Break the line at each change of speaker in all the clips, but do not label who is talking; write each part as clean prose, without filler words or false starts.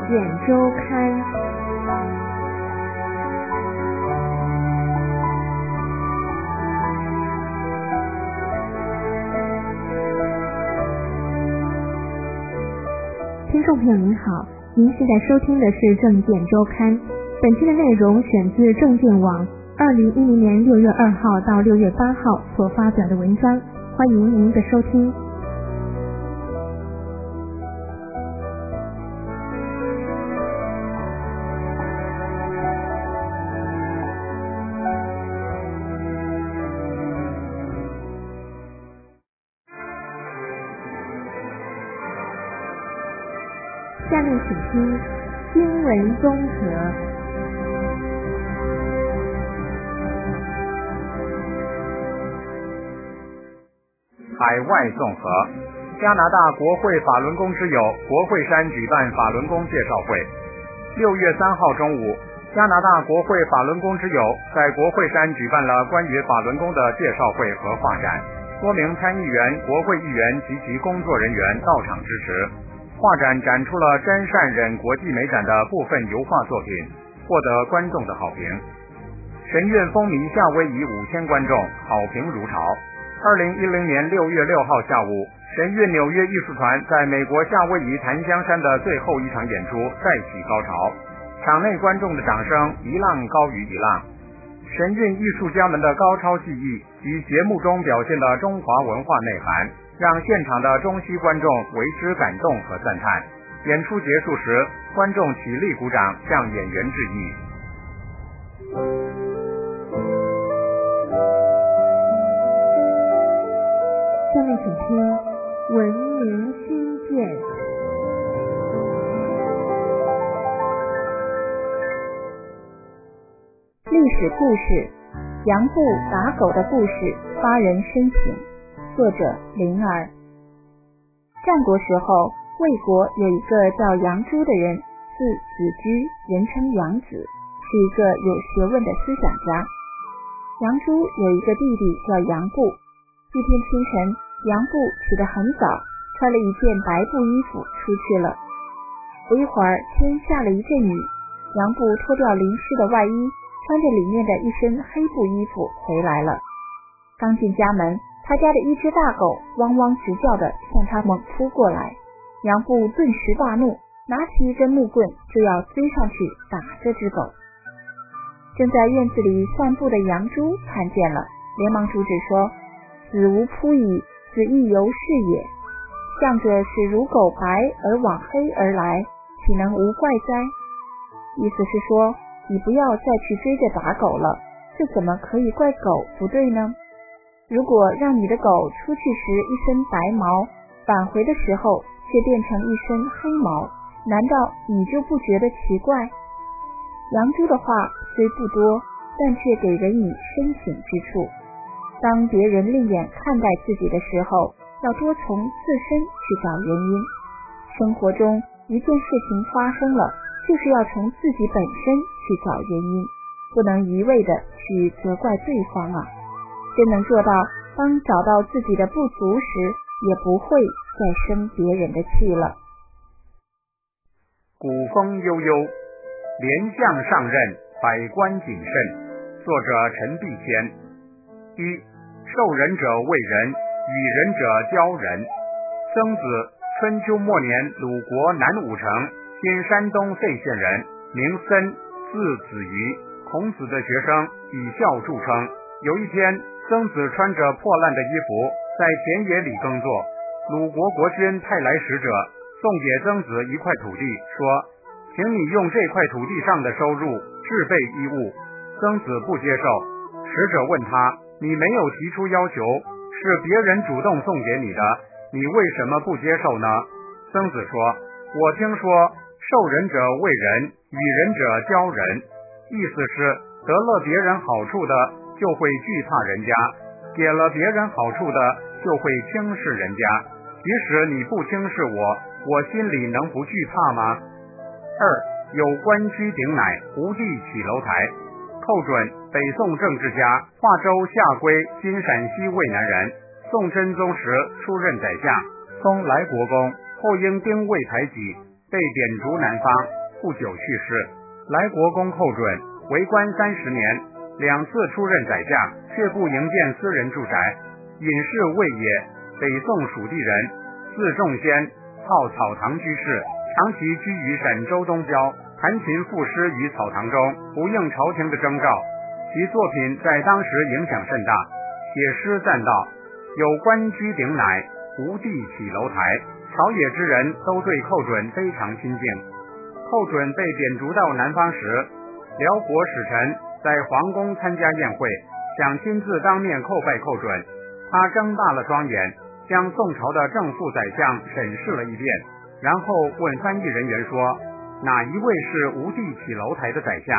件周刊。听众朋友您好，您现在收听的是政见周刊，本期的内容选自政见网2010年6月2号到6月8号所发表的文章，欢迎您的收听。下面请听新闻综合。
海外综合，加拿大国会法轮功之友国会山举办法轮功介绍会。6月3号中午，加拿大国会法轮功之友在国会山举办了关于法轮功的介绍会和画展，多名参议员、国会议员及其工作人员到场支持。画展展出了真善忍国际美展的部分油画作品，获得观众的好评。神韵风靡夏威夷5000观众，好评如潮。2010年6月6号下午，神韵纽约艺术团在美国夏威夷檀香山的最后一场演出再起高潮，场内观众的掌声一浪高于一浪。神韵艺术家们的高超技艺与节目中表现的中华文化内涵，让现场的中西观众为之感动和赞叹。演出结束时，观众起立鼓掌，向演员致意。
下面请听文明新建。
历史故事，杨步打狗的故事发人深省。作者灵儿。战国时候，魏国有一个叫杨朱的人，字子居，人称杨子，是一个有学问的思想家。杨朱有一个弟弟叫杨步。一天清晨，杨步起得很早，穿了一件白布衣服出去了。不一会儿，天下了一阵雨，杨步脱掉淋湿的外衣，穿着里面的一身黑布衣服回来了。刚进家门，他家的一只大狗汪汪直叫地向他猛扑过来。杨步顿时大怒，拿起一根木棍就要追上去打这只狗。正在院子里散步的杨朱看见了，连忙阻止说：“子无扑矣，子亦犹是也。向着是如狗白而往黑而来，岂能无怪哉？”意思是说，你不要再去追着打狗了，这怎么可以怪狗不对呢？如果让你的狗出去时一身白毛，返回的时候却变成一身黑毛，难道你就不觉得奇怪？杨朱的话虽不多，但却给人以深省之处。当别人另眼看待自己的时候，要多从自身去找原因。生活中一件事情发生了，就是要从自己本身去找原因，不能一味的去责怪对方啊。真能做到，当找到自己的不足时，也不会再生别人的气了。
古风悠悠，廉相上任，百官谨慎。作者陈必谦。一、受人者为人，与人者交人。曾子，春秋末年鲁国南武城（今山东费县人），名森，字子瑜，孔子的学生，以孝著称。有一天，曾子穿着破烂的衣服在田野里耕作，鲁国国君派来使者，送给曾子一块土地，说：“请你用这块土地上的收入制备衣物。”曾子不接受。使者问他：“你没有提出要求，是别人主动送给你的，你为什么不接受呢？”曾子说：“我听说受人者为人，与人者交人。”意思是得了别人好处的就会惧怕人家，给了别人好处的就会轻视人家。即使你不轻视我，我心里能不惧怕吗？二、有官居鼎乃，无地起楼台。寇准，北宋政治家，华州下归今陕西渭南人。宋真宗时出任宰相，封莱国公，后因丁未排挤， 被贬逐南方，不久去世。来国公寇准为官30年，2次出任宰相，却不营建私人住宅，隐士魏也，北宋蜀地人，字仲先，号草堂居士，长期居于陕州东郊，弹琴赋诗于草堂中，不应朝廷的征召。其作品在当时影响甚大，写诗赞道：有官居顶乃，无地起楼台。朝野之人都对寇准非常亲近。寇准被贬逐到南方时，辽国使臣在皇宫参加宴会，想亲自当面叩拜寇准。他睁大了双眼，将宋朝的正副宰相审视了一遍，然后问翻译人员说：哪一位是无地起楼台的宰相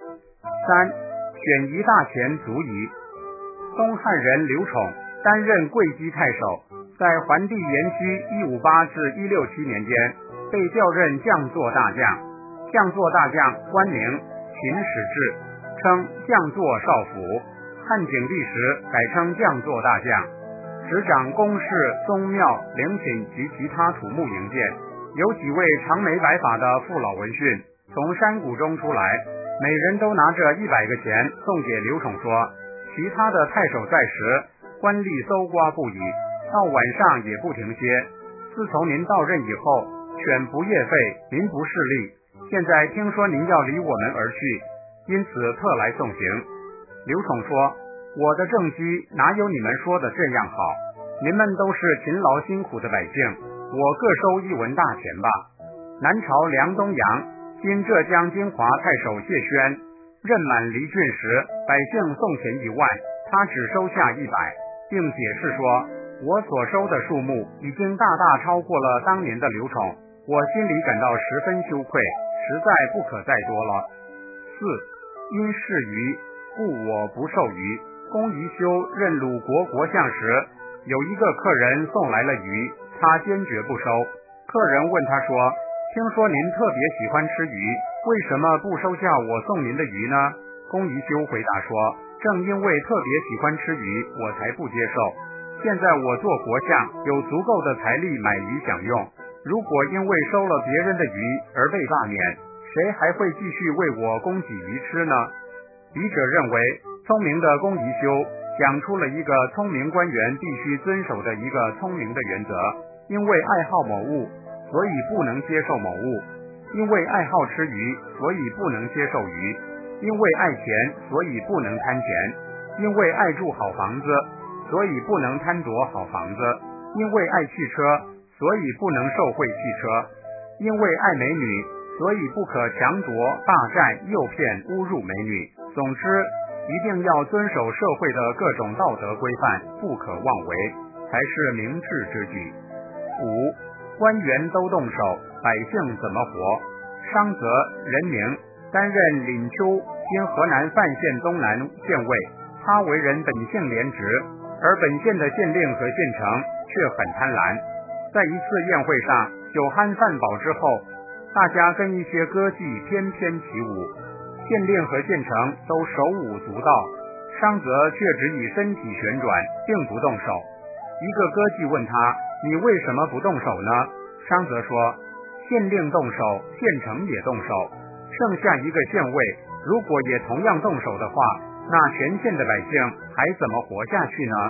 ？3. 选一大钱足矣。东汉人刘宠担任桂基太守，在桓帝延祛158至167年间被调任将作大将。将作大将官名秦始治，称将作少府。汉景帝时改称将作大将，执掌宫室、宗庙、陵寝及其他土木营建。有几位长眉白发的父老闻讯，从山谷中出来，每人都拿着100个钱送给刘宠说：其他的太守在时，官吏搜刮不已，到晚上也不停歇。自从您到任以后，犬不夜吠，民不视力。现在听说您要离我们而去，因此特来送行。刘宠说：我的政绩哪有你们说的这样好？您们都是勤劳辛苦的百姓，我各收1文大钱吧。南朝梁东阳今浙江金华太守谢轩任满离郡时，百姓送钱1万，他只收下100，并解释说：我所收的数目已经大大超过了当年的刘宠，我心里感到十分羞愧，实在不可再多了。4. 因是鱼，故我不受鱼。公宜修任鲁国国相时，有一个客人送来了鱼，他坚决不收。客人问他说：听说您特别喜欢吃鱼，为什么不收下我送您的鱼呢？公宜修回答说：正因为特别喜欢吃鱼，我才不接受。现在我做国相，有足够的财力买鱼享用，如果因为收了别人的鱼而被罢免，谁还会继续为我供给鱼吃呢？笔者认为，聪明的公宜修讲出了一个聪明官员必须遵守的一个聪明的原则：因为爱好某物，所以不能接受某物；因为爱好吃鱼，所以不能接受鱼；因为爱钱，所以不能贪钱；因为爱住好房子，所以不能贪夺好房子；因为爱汽车，所以不能受贿汽车；因为爱美女，所以不可强夺、霸占、诱骗、侮辱美女。总之，一定要遵守社会的各种道德规范，不可妄为，才是明智之举。5. 官员都动手，百姓怎么活？商泽，人名，担任廪丘今河南范县东南县尉。他为人本性廉直，而本县的县令和县丞却很贪婪。在一次宴会上，酒酣饭饱之后，大家跟一些歌妓翩翩起舞，县令和县丞都手舞足蹈，商泽却只以身体旋转，并不动手。一个歌妓问他：你为什么不动手呢？商泽说：县令动手，县丞也动手，剩下一个县尉，如果也同样动手的话，那全县的百姓还怎么活下去呢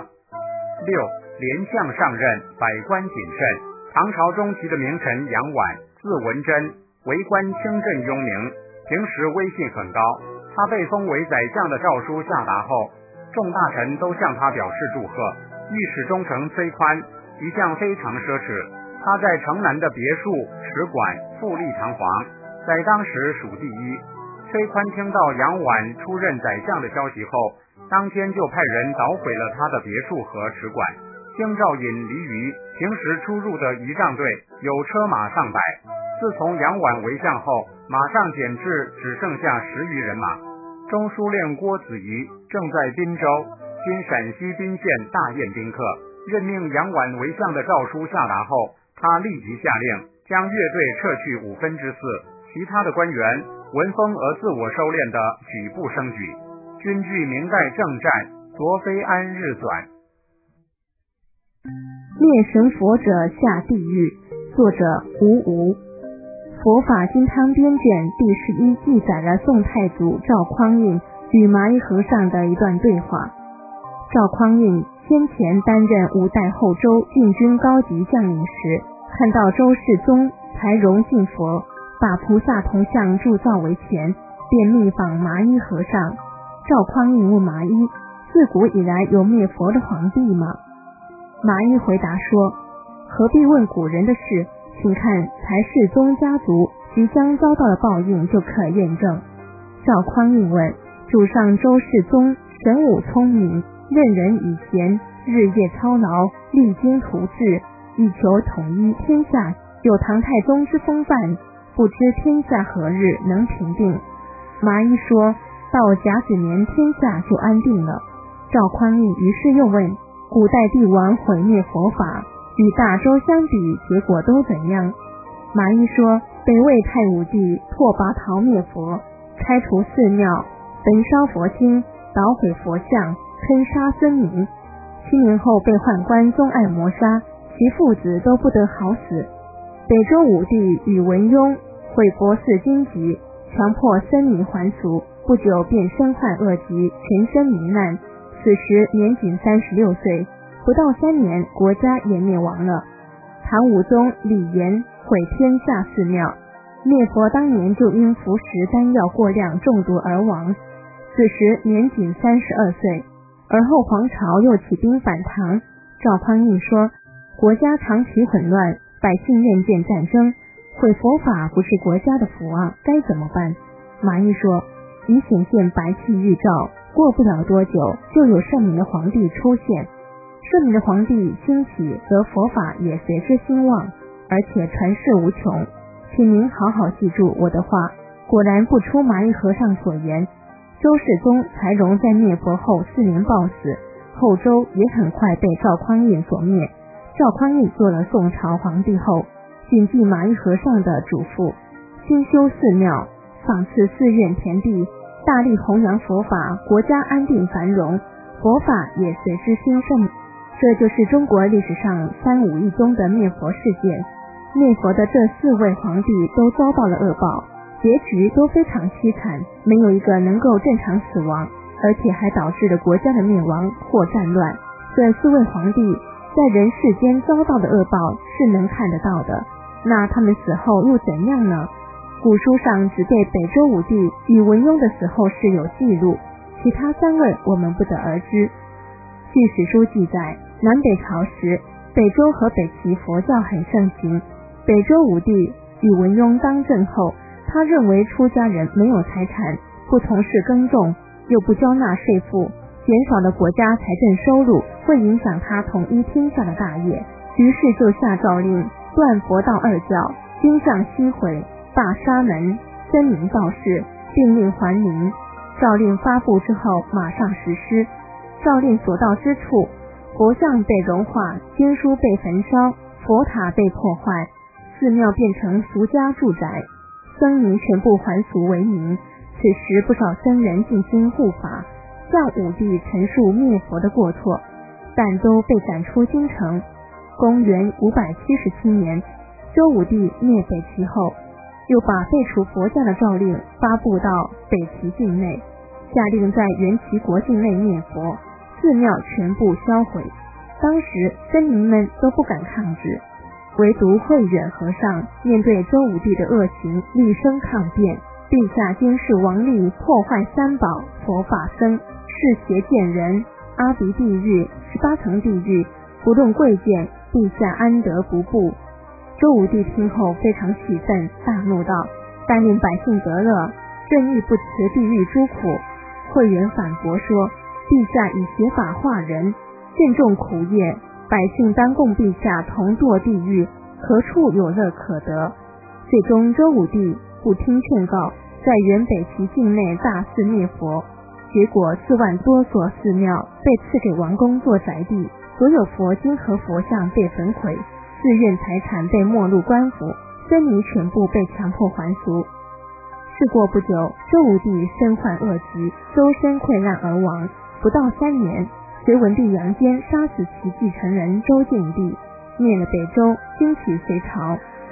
？6. 廉相上任，百官谨慎。唐朝中期的名臣杨婉，字文贞，为官清正雍明，平时威信很高。他被封为宰相的诏书下达后，众大臣都向他表示祝贺。御史中丞崔宽一向非常奢侈，他在城南的别墅、使馆富丽堂皇，在当时数第一。崔宽听到杨婉出任宰相的消息后，当天就派人捣毁了他的别墅和使馆。京兆尹黎余平时出入的仪仗队有车马上百，自从杨婉为相后，马上减至只剩下10余人马。中书令郭子仪正在滨州（今陕西彬县）大宴宾客，任命杨婉为相的诏书下达后，他立即下令将乐队撤去4/5，其他的官员闻风而自我收敛的举步升举。军据明代正战，卓非安日转。
灭神佛者下地狱，作者吴吴。佛佛法金汤编卷第11记载了宋太祖赵匡胤与麻衣和尚的一段对话。赵匡胤先前担任5代后周禁军高级将领时，看到周世宗才融敬佛，把菩萨铜像铸造为前，便密访麻衣和尚。赵匡胤问麻衣，自古以来有灭佛的皇帝吗？麻衣回答说，何必问古人的事，请看才世宗家族即将遭到的报应就可验证。赵匡胤问，主上周世宗神武聪明，任人以贤，日夜操劳，励精图治，以求统一天下，有唐太宗之风范，不知天下何日能平定。麻衣说，到甲子年天下就安定了。赵匡胤于是又问，古代帝王毁灭佛法，与大周相比，结果都怎样？麻衣说，北魏太武帝拓跋焘灭佛，开除寺庙，焚烧佛经，捣毁佛像，坑杀僧民。7年后被宦官宗爱谋杀，其父子都不得好死。北周武帝与文邕毁佛寺经籍，强迫僧尼还俗，不久便身患恶疾，全身糜烂。此时年仅36岁，不到3年，国家也灭亡了。唐武宗李炎毁天下寺庙，灭佛当年就因服食丹药过量中毒而亡，此时年仅32岁。而后黄巢又起兵反唐。赵匡胤说，国家长期混乱，百姓厌见战争，毁佛法不是国家的福啊，该怎么办？麻衣说，已显现白气预兆，过不了多久就有圣明的皇帝出现，圣明的皇帝兴起，则佛法也随之兴旺，而且传世无穷。请您好好记住我的话。果然不出麻衣和尚所言，周世宗才融在灭佛后4年暴死，后周也很快被赵匡胤所灭。赵匡胤做了宋朝皇帝后，谨记麻衣和尚的嘱咐，兴修寺庙，赏赐寺院田地，大力弘扬佛法，国家安定繁荣，佛法也随之兴盛。这就是中国历史上3武一宗的灭佛事件。灭佛的这4位皇帝都遭到了恶报，结局都非常凄惨，没有一个能够正常死亡，而且还导致了国家的灭亡或战乱。这4位皇帝在人世间遭到的恶报是能看得到的，那他们死后又怎样呢？古书上只对北周武帝与文邕的死后事有记录，其他3位我们不得而知。据史书记载，南北朝时，北周和北齐佛教很盛行。北周武帝与文邕当政后，他认为出家人没有财产，不从事耕种，又不交纳税赋，减少了国家财政收入，会影响他统一天下的大业，于是就下诏令断佛道2教，经上悉毁，罢沙门、僧名道士，并令还灵。诏令发布之后马上实施。诏令所到之处，佛像被融化，经书被焚烧，佛塔被破坏，寺庙变成俗家住宅，僧尼全部还俗为民。此时不少僧人进心护法，向武帝陈述灭佛的过错，但都被赶出京城。公元577年，周武帝灭北齐后，又把废除佛教的诏令发布到北齐境内，下令在元齐国境内灭佛，寺庙全部销毁。当时僧民们都不敢抗旨，唯独慧远和尚面对周武帝的恶行厉声抗辩，陛下监视王吏破坏3宝佛法僧，是邪见人，阿鼻地狱18层地狱，不论贵贱，陛下安得不怖。周武帝听后非常气愤，大怒道，但令百姓得乐，正义不辞地狱诸苦。慧远反驳说，陛下以邪法化人，正中苦业，百姓当共陛下同堕地狱，何处有乐可得？最终周武帝不听劝告，在原北齐境内大肆灭佛，结果4万多所寺庙被赐给王公做宅地，所有佛经和佛像被焚毁，寺院财产被没入官府，僧尼全部被强迫还俗。事过不久，周武帝身患恶疾，周身溃烂而亡。不到3年，隋文帝杨坚杀死其继承人周敬帝，灭了北周，兴起隋朝。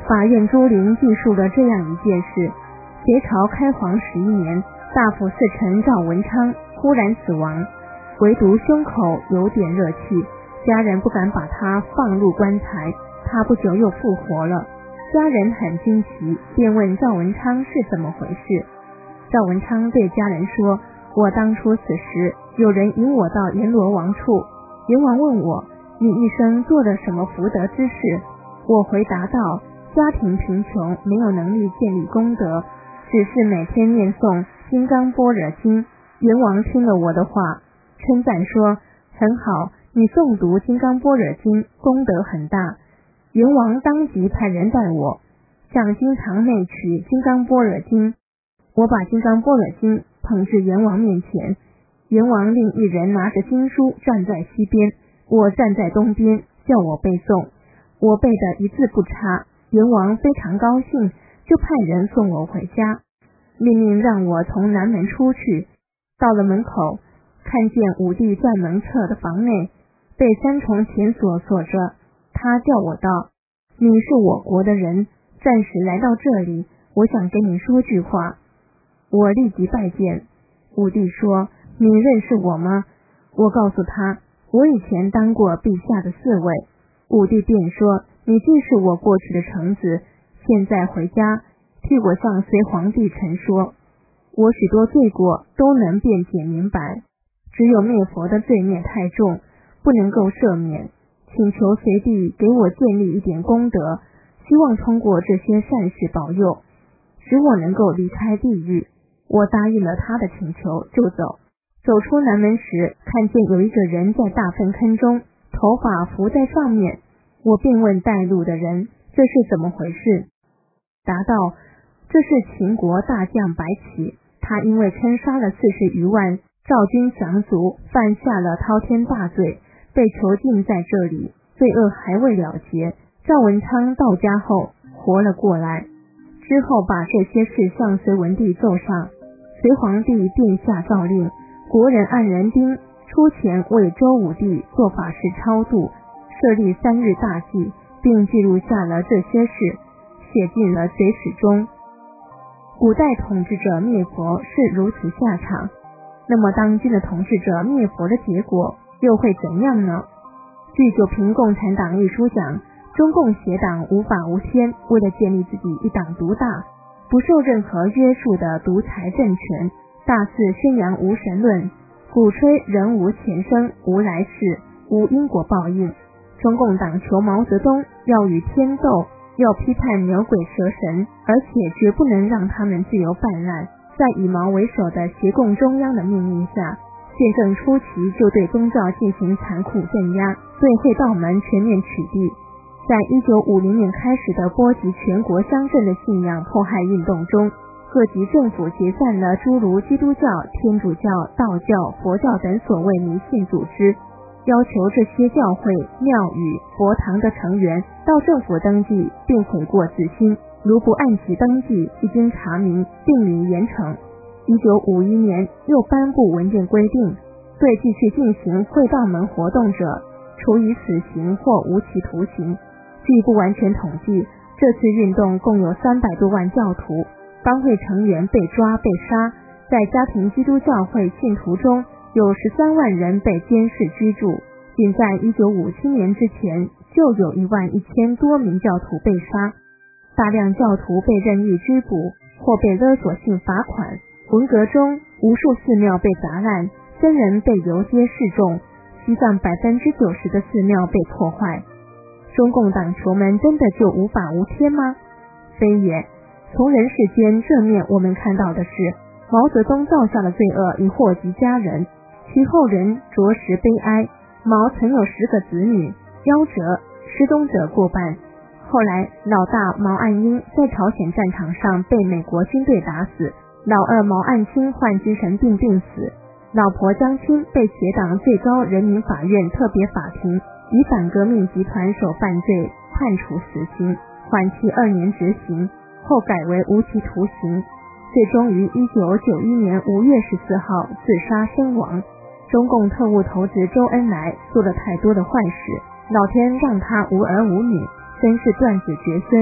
法院朱林记述了这样一件事：隋朝开皇11年，大辅四臣赵文昌忽然死亡，唯独胸口有点热气，家人不敢把他放入棺材。他不久又复活了，家人很惊奇，便问赵文昌是怎么回事。赵文昌对家人说：我当初死时，有人引我到阎罗王处，阎王问我，你一生做了什么福德之事？我回答道，家庭贫穷，没有能力建立功德，只是每天念诵金刚般若经。阎王听了我的话，称赞说，很好，你诵读金刚般若经功德很大。阎王当即派人带我向经堂内取金刚般若经，我把金刚般若经捧至阎王面前，阎王令一人拿着经书站在西边，我站在东边，叫我背诵。我背的一字不差，阎王非常高兴，就派人送我回家，命令让我从南门出去。到了门口，看见武帝在门侧的房内被3重钱锁锁着。他叫我道，你是我国的人，暂时来到这里，我想跟你说句话。我立即拜见。武帝说，你认识我吗？我告诉他，我以前当过陛下的侍卫。武帝便说，你既是我过去的臣子，现在回家替我向隋皇帝陈说，我许多罪过都能辩解明白，只有灭佛的罪孽太重，不能够赦免，请求隋帝给我建立一点功德，希望通过这些善事保佑，使我能够离开地狱。我答应了他的请求，就走。走出南门时，看见有一个人在大粪坑中，头发浮在上面。我便问带路的人，这是怎么回事？答道，这是秦国大将白起，他因为坑杀了40余万赵军降卒，犯下了滔天大罪，被囚禁在这里，罪恶还未了结。赵文昌到家后活了过来，之后把这些事向隋文帝奏上。隋皇帝便下诏令，国人按人丁出钱为周武帝做法事超度，设立3日大祭，并记录下了这些事，写进了隋史中。古代统治者灭佛是如此下场，那么当今的统治者灭佛的结果又会怎样呢？据《九评共产党》一书讲，中共邪党无法无天，为了建立自己一党独大，不受任何约束的独裁政权，大肆宣扬无神论，鼓吹人无前生、无来世、无因果报应。中共党求毛泽东要与天斗，要批判牛鬼蛇神，而且绝不能让他们自由泛滥。在以毛为首的协共中央的命令下，宪政初期就对宗教进行残酷镇压，对会道门全面取缔。在1950年开始的波及全国乡镇的信仰迫害运动中，各级政府解散了诸如基督教、天主教、道教、佛教等所谓迷信组织，要求这些教会、庙宇、佛堂的成员到政府登记并悔过自新，如不按期登记，一经查明并予严惩。1951年又颁布文件规定，对继续进行会道门活动者，处以死刑或无期徒刑。据不完全统计，这次运动共有300多万教徒，帮会成员被抓被杀，在家庭基督教会信徒中有13万人被监视居住，仅在1957年之前就有11000多名教徒被杀，大量教徒被任意拘捕或被勒索性罚款。文革中无数寺庙被砸烂，僧人被游街示众，西藏90%的寺庙被破坏。中共党囚们真的就无法无天吗？非也。从人世间正面我们看到的是，毛泽东造下的罪恶已祸及家人，其后人着实悲哀。毛曾有10个子女，夭折、失踪者过半。后来老大毛岸英在朝鲜战场上被美国军队打死，老二毛岸青患精神病病死，老婆江青被协党最高人民法院特别法庭以反革命集团首犯罪判处死刑，缓期2年执行，后改为无期徒刑，最终于1991年5月14号自杀身亡。中共特务头子周恩来做了太多的坏事，老天让他无儿无女，真是断子绝孙，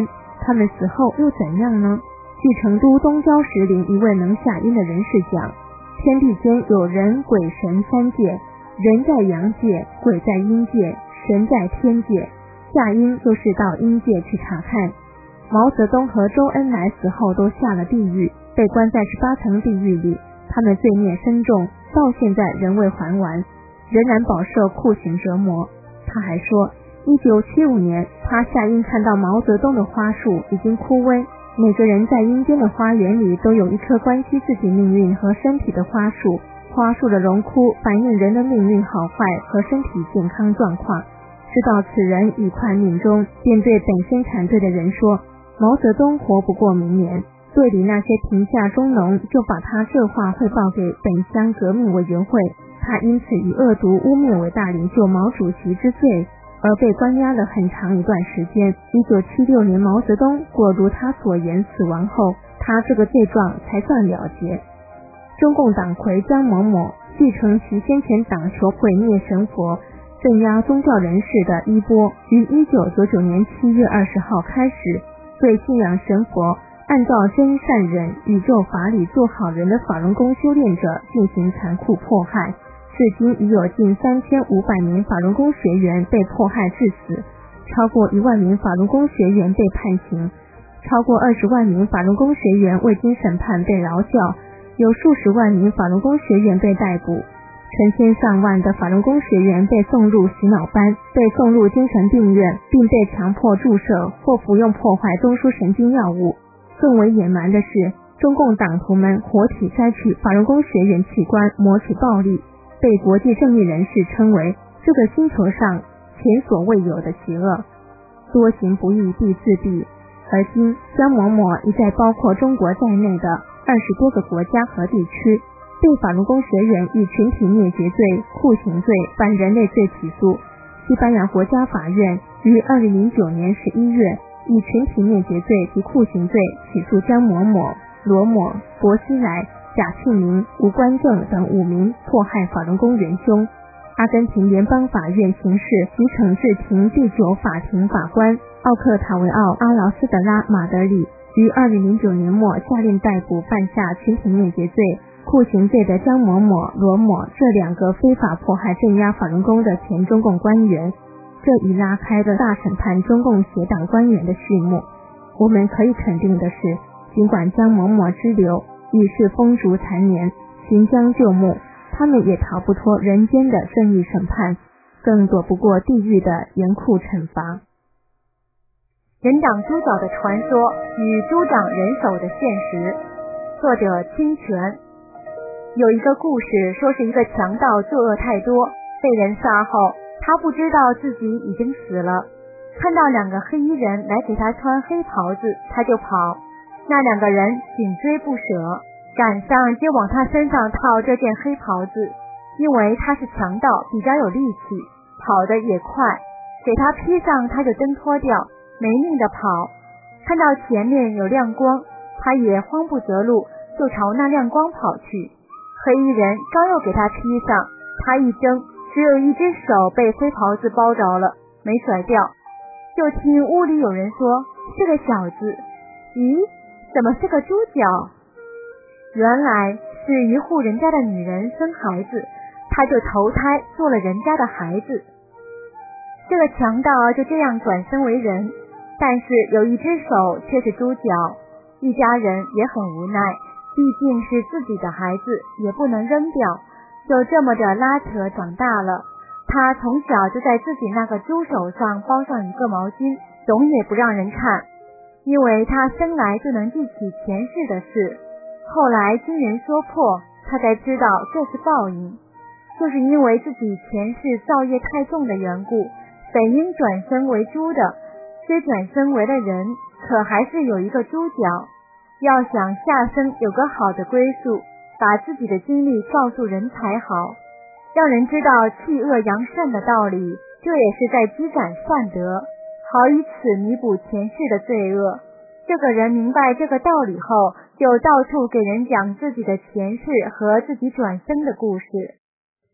他们死后又怎样呢？据成都东郊石林一位能下阴的人士讲，天地间有人鬼神三界，人在阳界，鬼在阴界，神在天界，下阴就是到阴界去查看。毛泽东和周恩来死后都下了地狱，被关在18层地狱里，他们罪孽深重，到现在仍未还完，仍然饱受酷刑折磨。他还说1975年他下阴看到毛泽东的花树已经枯萎，每个人在阴间的花园里都有一棵关系自己命运和身体的花树，花树的荣枯反映人的命运好坏和身体健康状况。知道此人已快命终，便对本生产队的人说，毛泽东活不过明年。队里那些贫下中农就把他这话汇报给本乡革命委员会，他因此以恶毒污蔑伟大领袖毛主席之罪而被关押了很长一段时间。1976年毛泽东果如他所言死亡后，他这个罪状才算了结。中共党魁姜某某继承其先前党球毁灭神佛、镇压宗教人士的衣钵，于1999年7月20号开始对信仰神佛、按照真善忍宇宙法理做好人的法轮功修炼者进行残酷迫害，至今已有近3500名法轮功学员被迫害致死，超过1万名法轮功学员被判刑，超过20万名法轮功学员未经审判被劳教，有数十万名法轮功学员被逮捕，成千上万的法轮功学员被送入洗脑班，被送入精神病院，并被强迫注射或服用破坏中枢神经药物。更为野蛮的是，中共党徒们活体摘取法轮功学员器官，谋取暴利，被国际正义人士称为这个星球上前所未有的邪恶。多行不义必自毙，而今姜某某已在包括中国在内的20多个国家和地区被法轮功学员以群体灭绝罪、酷刑罪、反人类罪起诉。西班牙国家法院于2009年11月以群体灭绝罪及酷刑罪起诉姜某某、罗某、博西莱、贾庆明、吴关正等5名迫害法轮功元凶。阿根廷联邦法院刑事及惩治庭第9法庭法官奥克塔维奥·阿劳斯德拉马德里于2009年末下令逮捕犯下群体灭绝罪、酷刑罪的姜某某、罗某这2个非法迫害镇压法轮功的前中共官员，这已拉开了大审判中共邪党官员的序幕。我们可以肯定的是，尽管姜某某之流已是风烛残年、行将就木，他们也逃不脱人间的正义审判，更躲不过地狱的严酷惩罚。
人长猪脚的传说与猪长人手的现实，作者清泉。有一个故事说是一个强盗作恶太多，被人杀后，他不知道自己已经死了，看到2个黑衣人来给他穿黑袍子，他就跑。那2个人紧追不舍，赶上就往他身上套这件黑袍子，因为他是强盗，比较有力气，跑得也快，给他披上他就挣脱掉，没命的跑。看到前面有亮光，他也慌不择路，就朝那亮光跑去。黑衣人刚要给他披上，他一挣，只有一只手被黑袍子包着了，没甩掉。就听屋里有人说，是个小子。咦，怎么是个猪脚？原来是一户人家的女人生孩子，他就投胎做了人家的孩子。这个强盗就这样转生为人，但是有一只手却是猪脚，一家人也很无奈，毕竟是自己的孩子，也不能扔掉，就这么着拉扯长大了。他从小就在自己那个猪手上包上一个毛巾，总也不让人看，因为他生来就能记起前世的事。后来经人说破，他才知道这是报应，就是因为自己前世造业太重的缘故，本应转生为猪的，虽转生为了人，可还是有一个猪脚。要想下生有个好的归宿，把自己的经历告诉人才好，让人知道弃恶扬善的道理，这也是在积攒善德，好以此弥补前世的罪恶。这个人明白这个道理后，就到处给人讲自己的前世和自己转生的故事。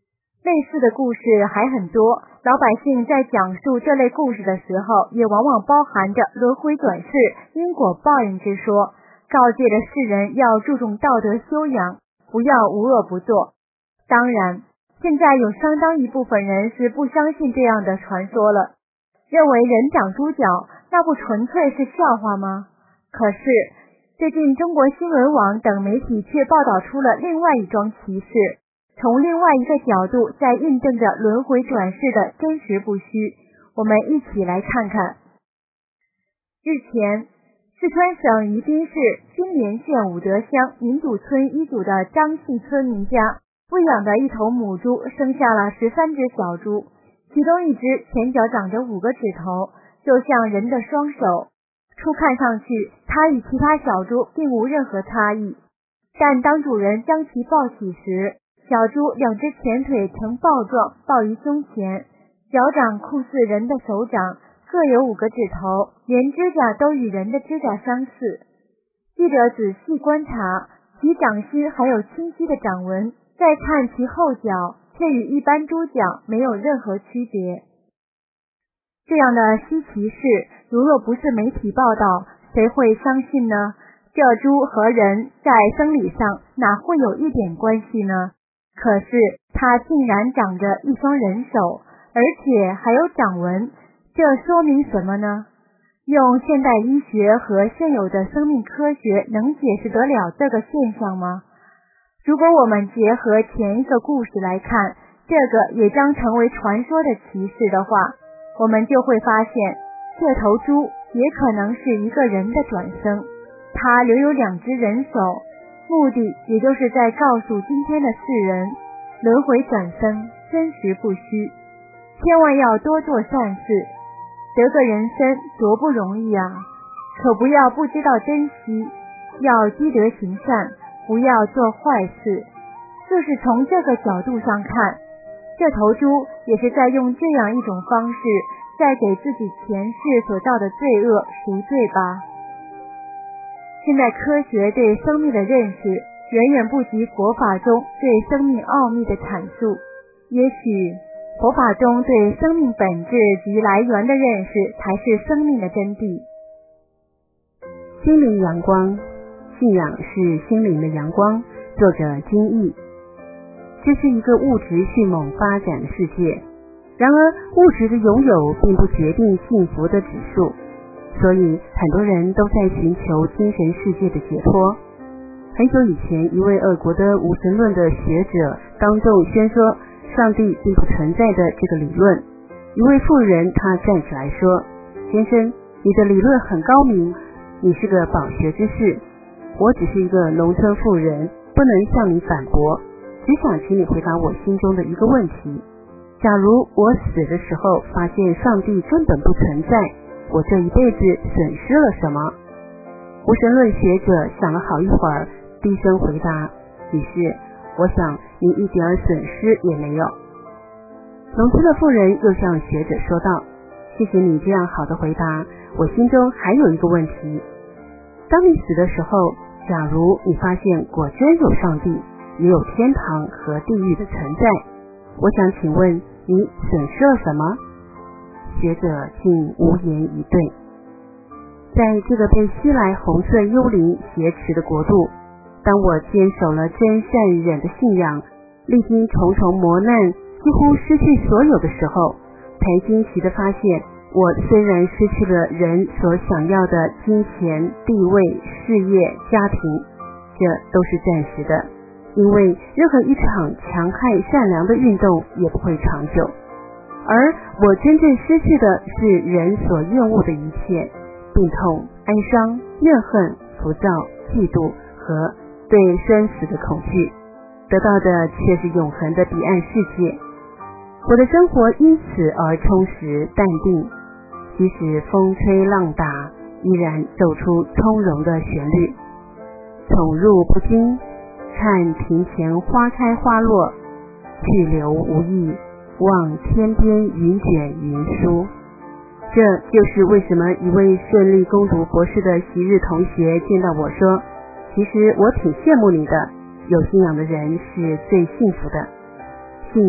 类似的故事还很多，老百姓在讲述这类故事的时候，也往往包含着轮回转世、因果报应之说，告诫着世人要注重道德修养，不要无恶不作。当然，现在有相当一部分人是不相信这样的传说了，认为人长猪脚，那不纯粹是笑话吗？可是最近中国新闻网等媒体却报道出了另外一桩奇事，从另外一个角度在印证着轮回转世的真实不虚。我们一起来看看。日前，四川省宜宾市金莲县武德乡民主村一组的张姓村民家喂养的一头母猪生下了13只小猪，其中一只前脚长着5个指头，就像人的双手，初看上去它与其他小猪并无任何差异。但当主人将其抱起时，小猪2只前腿呈抱状抱于胸前，脚掌酷似人的手掌，各有5个指头，连指甲都与人的指甲相似。记者仔细观察，其掌心还有清晰的掌纹，再看其后脚，却与一般猪脚没有任何区别。这样的稀奇事，如若不是媒体报道，谁会相信呢？这猪和人在生理上哪会有一点关系呢？可是它竟然长着一双人手，而且还有掌纹，这说明什么呢？用现代医学和现有的生命科学能解释得了这个现象吗？如果我们结合前一个故事来看，这个也将成为传说的奇事的话，我们就会发现，这头猪也可能是一个人的转生，它留有2只人手，目的也就是在告诉今天的世人，轮回转生真实不虚，千万要多做善事，得个人生多不容易啊！可不要不知道珍惜，要积德行善，不要做坏事。就是从这个角度上看，这头猪也是在用这样一种方式，在给自己前世所造的罪恶赎罪吧。现在科学对生命的认识远远不及佛法中对生命奥秘的阐述，也许佛法中对生命本质及来源的认识才是生命的真谛。
心灵阳光，信仰是心灵的阳光。作者金毅。这是一个物质迅猛发展的世界，然而物质的拥有并不决定幸福的指数，所以很多人都在寻求精神世界的解脱。很久以前，一位俄国的无神论的学者当众宣说上帝并不存在的这个理论。一位妇人她站起来说，先生，你的理论很高明，你是个饱学之士，我只是一个农村妇人，不能向你反驳，只想请你回答我心中的一个问题。假如我死的时候发现上帝根本不存在，我这一辈子损失了什么？无神论学者想了好一会儿，低声回答，女士，我想你一点损失也没有。农村的妇人又向学者说道，谢谢你这样好的回答，我心中还有一个问题。当你死的时候，假如你发现果真有上帝，也有天堂和地狱的存在，我想请问你损失了什么？学者竟无言以对。在这个被吸来红色幽灵挟持的国度，当我坚守了真善忍的信仰，历经重重磨难，几乎失去所有的时候，才惊奇地发现，我虽然失去了人所想要的金钱、地位、事业、家庭，这都是暂时的，因为任何一场强悍善良的运动也不会长久。而我真正失去的是人所厌恶的一切，病痛、哀伤、怨恨、浮躁、嫉妒和对生死的恐惧，得到的却是永恒的彼岸世界。我的生活因此而充实淡定，即使风吹浪打，依然奏出从容的旋律。宠辱不惊，看庭前花开花落，去留无意，望天边云卷云舒。这就是为什么一位顺利攻读博士的昔日同学见到我说，其实我挺羡慕你的，有信仰的人是最幸福的。信仰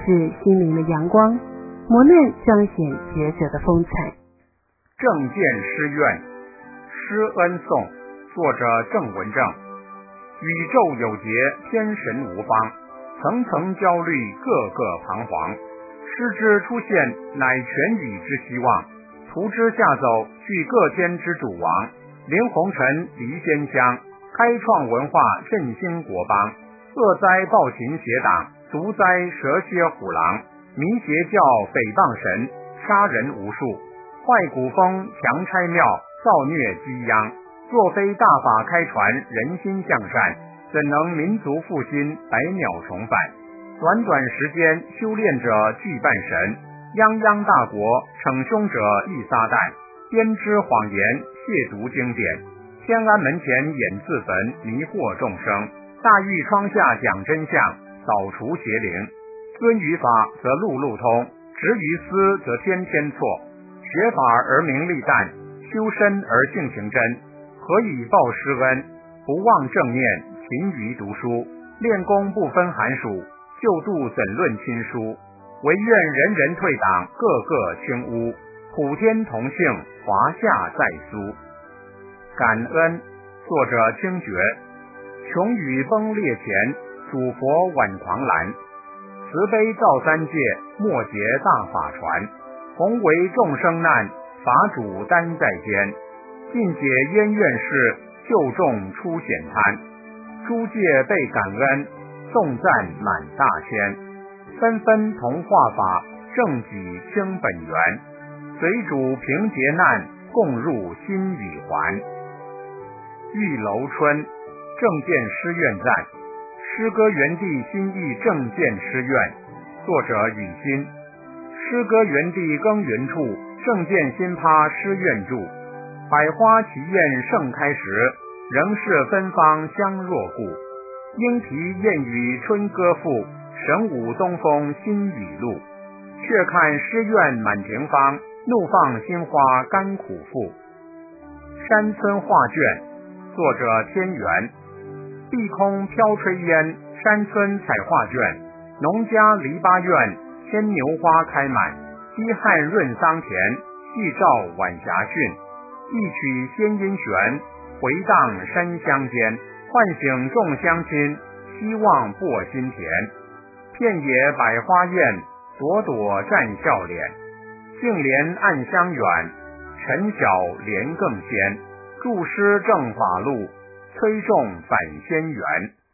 是心灵的阳光，磨练彰显学者的风采。
正见诗愿，施恩颂，作者郑文正。宇宙有节，天神无方，层层焦虑，个个彷徨。诗之出现，乃全宇之希望。图之下走，去各天之主王。临红尘，离仙乡，开创文化，振兴国邦。恶哉暴秦邪党，毒哉蛇蝎虎狼。迷邪教，诽谤神，杀人无数。坏古风，强拆庙，造虐激殃。若非大法开传，人心向善，怎能民族复兴，百鸟重返？短短时间，修炼者俱半神，泱泱大国，逞凶者亦撒旦，编织谎言，亵渎经典。天安门前演自焚，迷惑众生。大狱窗下讲真相，扫除邪灵。遵于法则路路通，执于私则天天错。学法而名利淡，修身而性情真。何以报师恩？不忘正念，勤于读书。练功不分寒暑，救度怎论亲疏？唯愿人人退党，个个清污。普天同庆，华夏在苏。感恩，作者清觉。穷宇崩裂前，主佛挽狂澜。慈悲造三界，末劫大法传。弘为众生难，法主担在肩。尽解冤怨事，救众出险滩。诸界被感恩，颂赞满大千。纷纷同化法，正己清本源。随主平劫难，共入心与环。玉楼春，正见诗愿赞。诗歌园地心意正见诗愿，作者雨欣。诗歌园地耕耘处，正见新趴诗愿住。百花齐艳盛开时，仍是芬芳香若故。莺啼燕语春歌赋，神舞东风新雨露。却看诗苑满庭芳，怒放心花甘苦赋。山村画卷，作者天元。碧空飘炊烟，山村采画卷。农家篱笆院，牵牛花开满。西汉润桑田，夕照晚霞逊。一曲仙音悬，回荡山乡间，唤醒众乡亲，希望播心田。片野百花艳，朵朵绽笑脸。杏帘暗香远，晨晓莲更鲜。注诗正法路，催众返仙缘。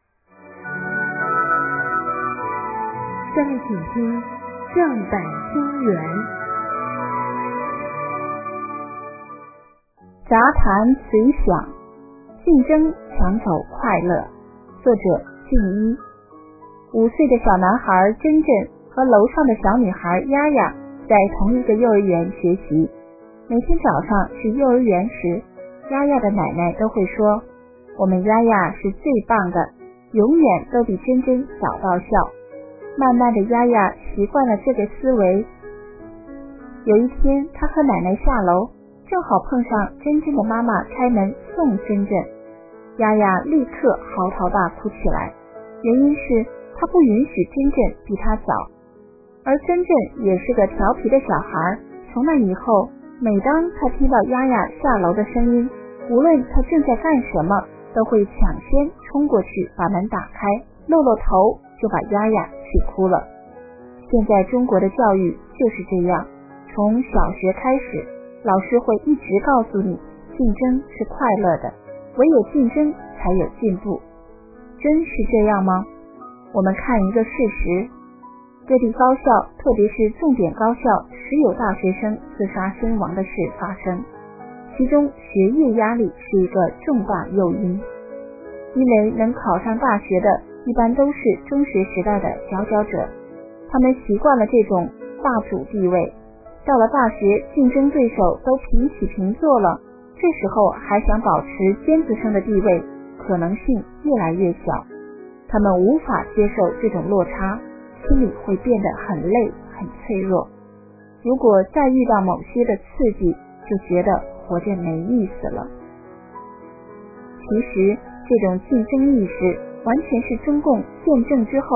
下面请听正版听缘。
杂谈随想，竞争抢走快乐。作者静一。5岁的小男孩真真和楼上的小女孩丫丫在同一个幼儿园学习。每天早上去幼儿园时，丫丫的奶奶都会说，我们丫丫是最棒的，永远都比真真早到校。慢慢的，丫丫习惯了这个思维。有一天，她和奶奶下楼，正好碰上真真的妈妈开门送真真。丫丫立刻嚎啕大哭起来，原因是她不允许真真比她早。而真真也是个调皮的小孩，从那以后，每当她听到丫丫下楼的声音，无论她正在干什么，都会抢先冲过去把门打开，露露头就把丫丫气哭了。现在中国的教育就是这样，从小学开始，老师会一直告诉你，竞争是快乐的，唯有竞争才有进步。真是这样吗？我们看一个事实，各地高校，特别是重点高校，时有大学生自杀身亡的事发生，其中学业压力是一个重大诱因。因为能考上大学的一般都是中学时代的佼佼者，他们习惯了这种霸主地位，到了大学，竞争对手都平起平坐了，这时候还想保持尖子生的地位，可能性越来越小。他们无法接受这种落差，心里会变得很累很脆弱。如果再遇到某些的刺激，就觉得活着没意思了。其实这种竞争意识完全是中共建政之后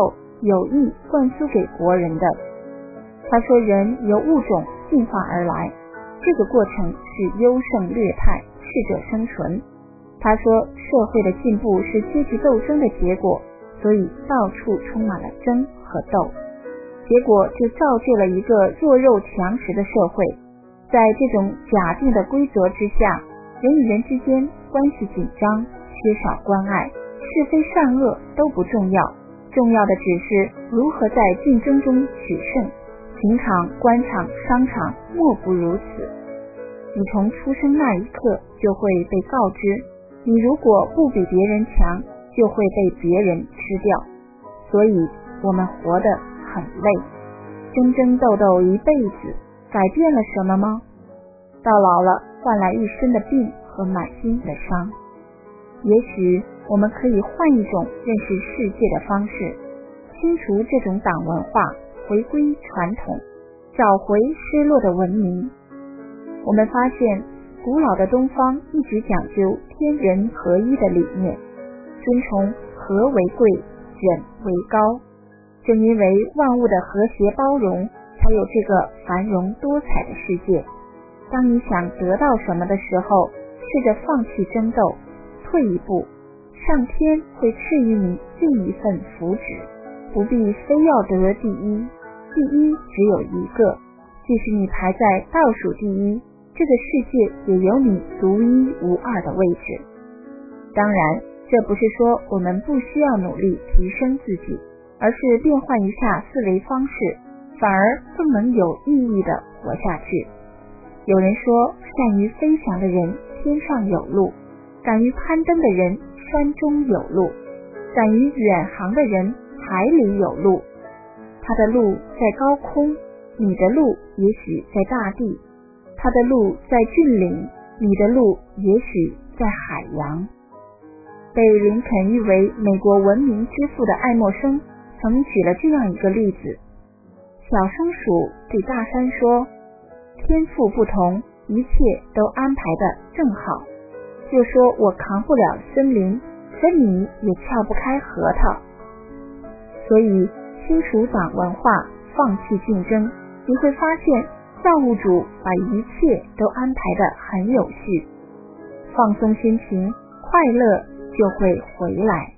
有意灌输给国人的。他说人由物种进化而来，这个过程是优胜劣汰，适者生存。他说社会的进步是阶级斗争的结果，所以到处充满了争和斗，结果就造就了一个弱肉强食的社会。在这种假定的规则之下，人与人之间关系紧张，缺少关爱，是非善恶都不重要，重要的只是如何在竞争中取胜。情场、官场、商场莫不如此。你从出生那一刻就会被告知，你如果不比别人强，就会被别人吃掉。所以我们活得很累，争争斗斗一辈子，改变了什么吗？到老了换来一身的病和满心的伤。也许我们可以换一种认识世界的方式，清除这种党文化，回归传统，找回失落的文明。我们发现古老的东方一直讲究天人合一的理念，尊崇和为贵，忍为高。正因为万物的和谐包容，才有这个繁荣多彩的世界。当你想得到什么的时候，试着放弃争斗，退一步，上天会赐予你另一份福祉。不必非要得第一，第一只有一个，即使你排在倒数第一，这个世界也有你独一无二的位置。当然，这不是说我们不需要努力提升自己，而是变换一下思维方式，反而更能有意义地活下去。有人说，善于飞翔的人天上有路，敢于攀登的人山中有路，敢于远航的人海里有路。他的路在高空，你的路也许在大地；他的路在峻岭，你的路也许在海洋。被林肯誉为美国文明之父的爱默生曾举了这样一个例子：小松鼠对大山说，天赋不同，一切都安排得正好。就说我扛不了森林，可你也撬不开核桃。所以清除党文化，放弃竞争，你会发现造物主把一切都安排得很有序。放松心情，快乐就会回来。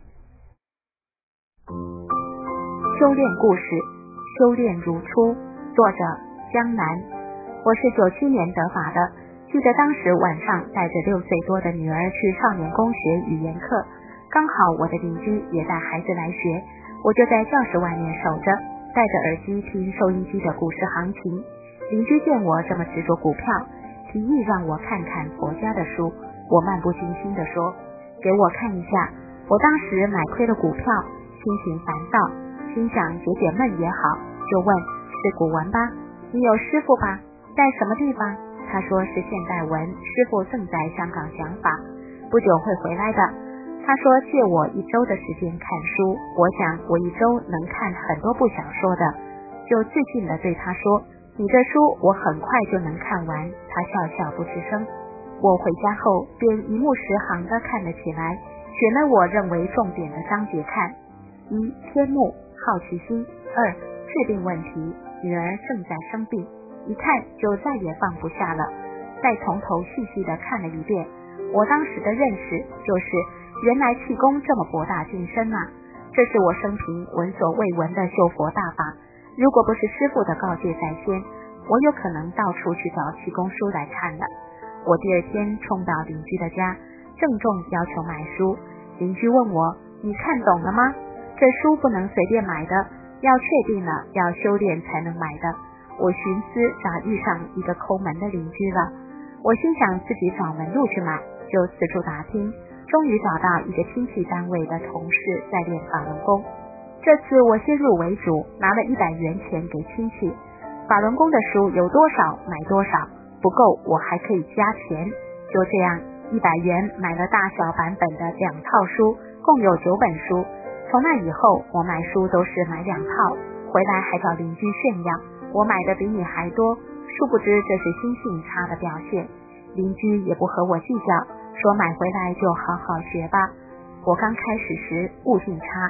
修炼故事，修炼如初，作者江南。我是97年得法的，记得当时晚上带着6岁多的女儿去少年宫学语言课，刚好我的邻居也带孩子来学，我就在教室外面守着，戴着耳机听收音机的股市行情。邻居见我这么执着股票，提议让我看看佛家的书。我漫不经心地说，给我看一下。我当时买亏了股票，心情烦躁，心想解解闷也好，就问是古文吧？你有师傅吧？在什么地方？他说是现代文，师傅正在香港讲法，不久会回来的。他说借我1周的时间看书，我想我1周能看很多部小说的，就自信地对他说，你的书我很快就能看完。他笑笑不吱声。我回家后便一目十行地看了起来，选了我认为重点的章节看。1. 天目，好奇心。2. 治病问题，女儿正在生病，一看就再也放不下了，再从头细细地看了一遍。我当时的认识就是，原来气功这么博大精深啊，这是我生平闻所未闻的修佛大法。如果不是师父的告诫在先，我有可能到处去找气功书来看的。我第2天冲到邻居的家，郑重要求买书。邻居问我，你看懂了吗？这书不能随便买的，要确定了要修炼才能买的。我寻思咋遇上一个抠门的邻居了，我心想自己找门路去买，就四处打听，终于找到一个亲戚单位的同事在练法轮功。这次我先入为主，拿了100元钱给亲戚，法轮功的书有多少买多少，不够我还可以加钱。就这样100元买了大小版本的2套书，共有9本书。从那以后我买书都是买2套，回来还找邻居炫耀，我买的比你还多。殊不知这是心性差的表现，邻居也不和我计较，说买回来就好好学吧。我刚开始时悟性差，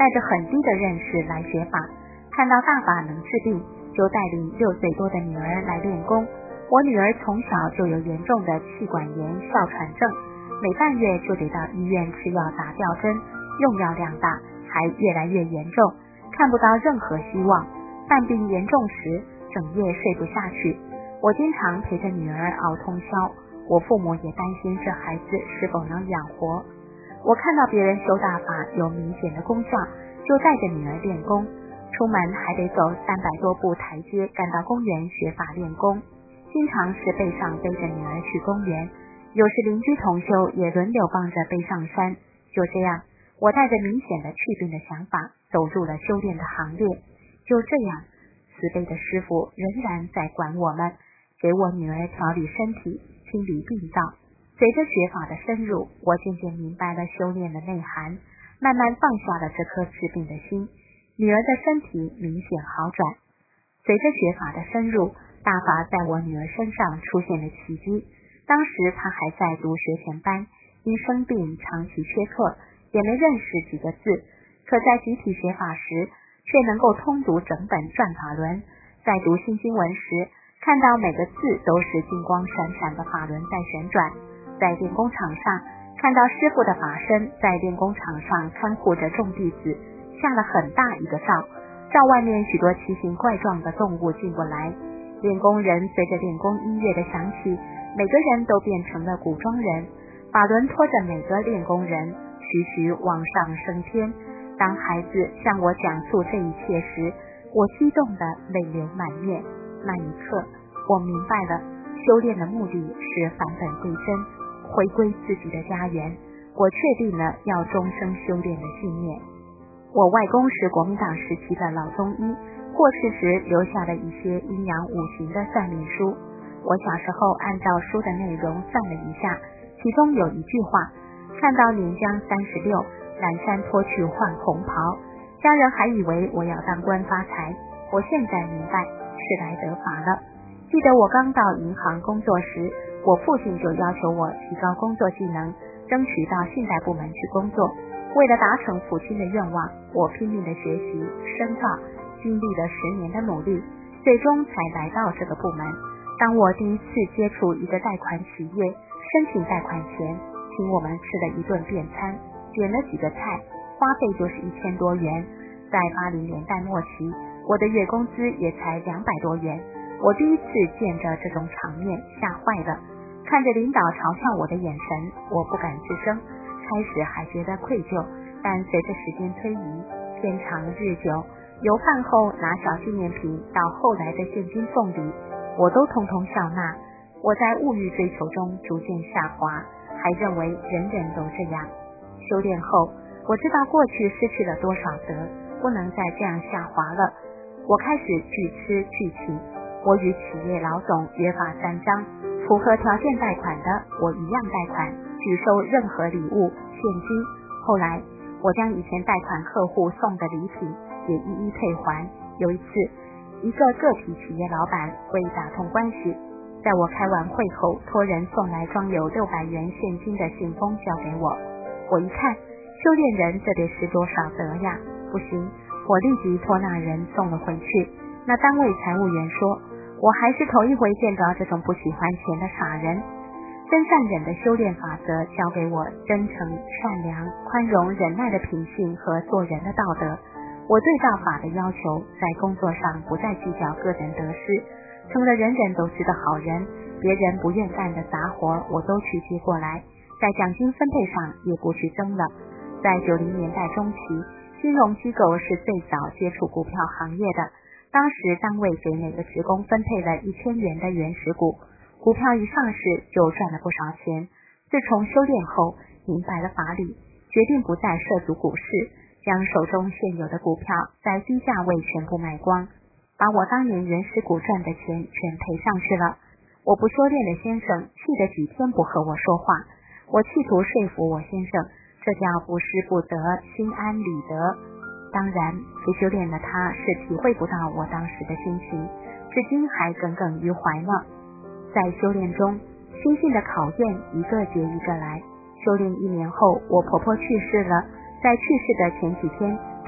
带着很低的认识来学法，看到大法能治病，就带领6岁多的女儿来练功。我女儿从小就有严重的气管炎哮喘症，每半月就得到医院吃药打吊针，用药量大，还越来越严重，看不到任何希望。犯病严重时，整夜睡不下去。我经常陪着女儿熬通宵，我父母也担心这孩子是否能养活。我看到别人修大法有明显的功效，就带着女儿练功，出门还得走300多步台阶赶到公园学法练功，经常是背上背着女儿去公园，有时邻居同修也轮流帮着背上山。就这样，我带着明显的去病的想法走入了修炼的行列。就这样，慈悲的师父仍然在管我们，给我女儿调理身体，清理病灶。随着学法的深入，我渐渐明白了修炼的内涵，慢慢放下了这颗治病的心，女儿的身体明显好转。随着学法的深入，大法在我女儿身上出现了奇迹。当时她还在读学前班，因生病长期缺课，也没认识几个字，可在集体学法时却能够通读整本转法轮。在读新经文时，看到每个字都是金光闪闪的法轮在旋转。在练功场上，看到师父的法身在练功场上看护着众弟子，下了很大一个罩，罩外面许多奇形怪状的动物进不来。练功人随着练功音乐的响起，每个人都变成了古装人，法轮拖着每个练功人徐徐往上升天。当孩子向我讲述这一切时，我激动得泪流满面。那一刻，我明白了，修炼的目的是返本归真，回归自己的家园。我确定了要终生修炼的信念。我外公是国民党时期的老中医，过世时留下了一些阴阳五行的算命书。我小时候按照书的内容算了一下，其中有一句话，看到年将36，蓝衫脱去换红袍，家人还以为我要当官发财。我现在明白是来得法了。记得我刚到银行工作时，我父亲就要求我提高工作技能，争取到信贷部门去工作。为了达成父亲的愿望，我拼命的学习深造，经历了10年的努力，最终才来到这个部门。当我第一次接触一个贷款企业，申请贷款前，请我们吃了一顿便餐，点了几个菜，花费就是1000多元。在80年代末期，我的月工资也才200多元。我第一次见着这种场面，吓坏了。看着领导嘲笑我的眼神，我不敢吱声。开始还觉得愧疚，但随着时间推移，天长日久，由饭后拿小纪念品到后来的现金送礼，我都通通笑纳。我在物欲追求中逐渐下滑，还认为人人都这样。修炼后，我知道过去失去了多少德，不能再这样下滑了。我开始拒吃拒请，我与企业老总约法3章，符合条件贷款的我一样贷款，拒收任何礼物现金。后来我将以前贷款客户送的礼品也一一退还。有一次，一个个体企业老板为打通关系，在我开完会后托人送来装有600元现金的信封交给我。我一看，修炼人这得是多少德呀，不行，我立即托那人送了回去。那单位财务员说，我还是头一回见着这种不喜欢钱的傻人。真善忍的修炼法则教给我真诚、善良、宽容、忍耐的品性和做人的道德。我对大法的要求，在工作上不再计较个人得失，成了人人都知的好人。别人不愿干的杂活我都去接过来，在奖金分配上也不去争了。在90年代中期，金融机构是最早接触股票行业的，当时单位给每个职工分配了1000元的原始股，股票一上市就赚了不少钱。自从修炼后，明白了法理，决定不再涉足股市，将手中现有的股票在低价位全部卖光，把我当年原始股赚的钱全赔上去了。我不修炼的先生气得几天不和我说话，我企图说服我先生，这叫不失不得，心安理得。当然，不修炼的他是体会不到我当时的心情，至今还耿耿于怀呢。在修炼中，心性的考验一个接一个来。修炼1年后，我婆婆去世了，在去世的前几天，她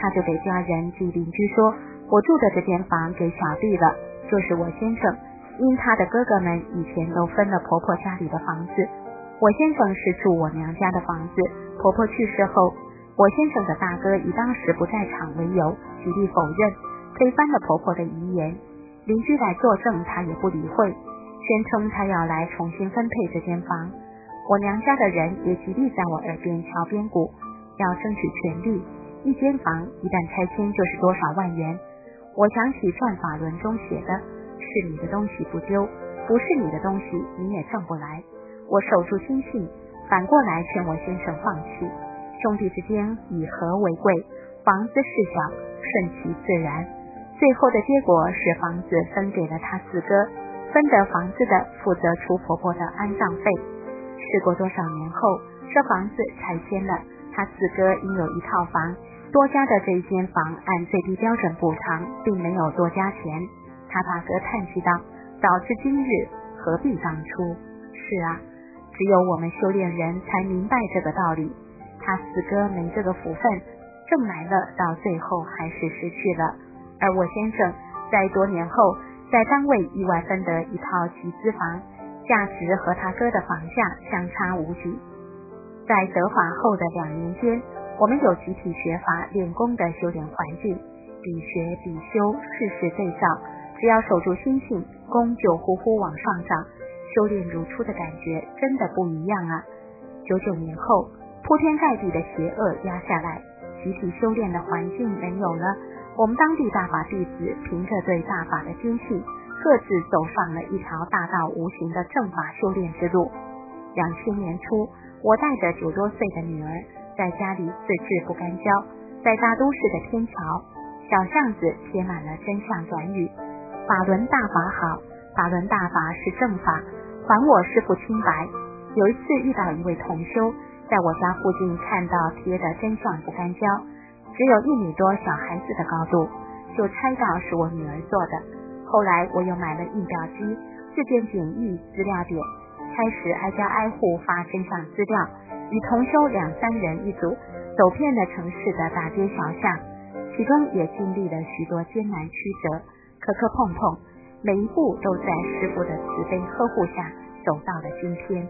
她就给家人及邻居说，我住的这间房给小弟了，就是我先生，因他的哥哥们以前都分了婆婆家里的房子，我先生是住我娘家的房子，婆婆去世后，我先生的大哥以当时不在场为由，极力否认，推翻了婆婆的遗言。邻居来作证，他也不理会，宣称他要来重新分配这间房。我娘家的人也极力在我耳边敲边鼓，要争取权利，一间房一旦拆迁就是多少万元。我想起算法论中写的，是你的东西不丢，不是你的东西你也挣不来。我守住心性，反过来劝我先生放弃。兄弟之间以和为贵，房子事小，顺其自然。最后的结果是房子分给了他四哥，分得房子的负责出婆婆的安葬费。事过多少年后，这房子拆迁了，他四哥应有一套房，多加的这一间房按最低标准补偿，并没有多加钱。他大哥叹息道，早知今日何必当初。是啊，只有我们修炼人才明白这个道理。他四哥没这个福分，挣来了，到最后还是失去了。而我先生在多年后在单位意外分得一套集资房，价值和他哥的房价相差无几。在得法后的2年间，我们有集体学法练功的修炼环境，比学比修，事事对照，只要守住心性，功就呼呼往上涨，修炼如初的感觉真的不一样啊。99年后，铺天盖地的邪恶压下来，集体修炼的环境没有了，我们当地大法弟子凭着对大法的坚信，各自走上了一条大道无形的正法修炼之路。2000年初，我带着9多岁的女儿，在家里自制不干胶，在大都市的天桥、小巷子贴满了真相短语：法轮大法好，法轮大法是正法，还我师父清白。有一次遇到一位同修，在我家附近看到贴的真相不干胶，只有1米多小孩子的高度，就猜到是我女儿做的。后来我又买了印表机，自建简易资料点，开始挨家挨户发真相资料，与同修2、3人一组，走遍了城市的大街小巷，其中也经历了许多艰难曲折，磕磕碰碰，每一步都在师父的慈悲呵护下走到了今天。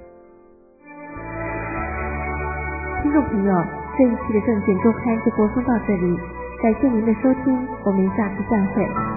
听众朋友，这一期的正见周刊就播送到这里，感谢您的收听，我们下次再会。